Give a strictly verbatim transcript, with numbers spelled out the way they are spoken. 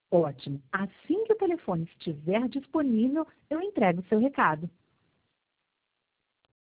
Ótimo. Assim que o telefone estiver disponível, eu entrego o seu recado.